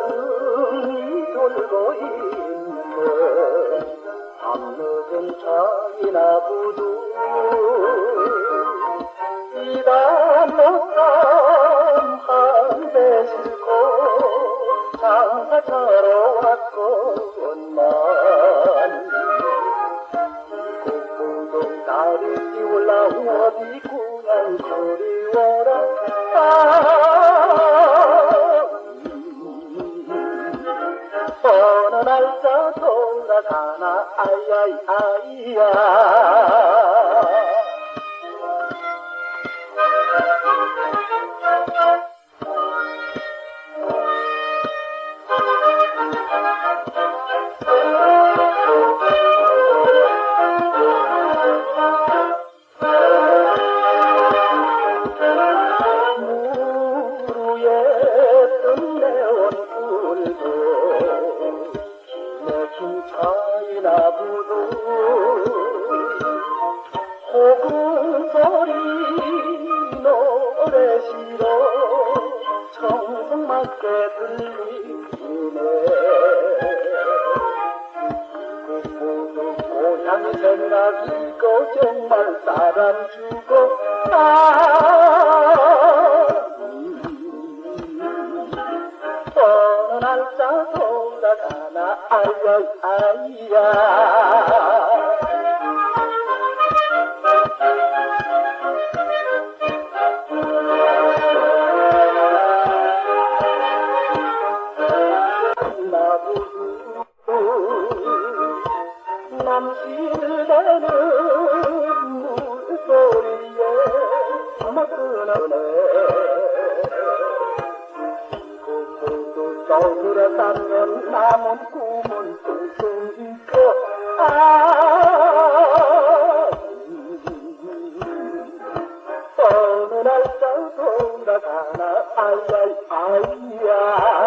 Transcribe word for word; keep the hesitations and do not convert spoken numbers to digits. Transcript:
가슴이 돌고 있네. 밤늦은 차이나 부두 이단 못감 한 배 싣고 장사차러 왔건만 고동 달이 띄울라 어디 고향 그리워라. 어느 날짜 돌아가나 아이아이 아이야. 차이나 부두 호구 소리 노래 실어 청성맞게 들리네. 구구도 고향 생각이고 정말 사람 주고 아 어느 날짜 돌아가나 아이야 아이야. 나부두 남실대는 물소리에 먹으네. 떠들어가면 남은 꿈은 뚱뚱 있고 아 어느 날짜 돌아가나 아이야 아이야.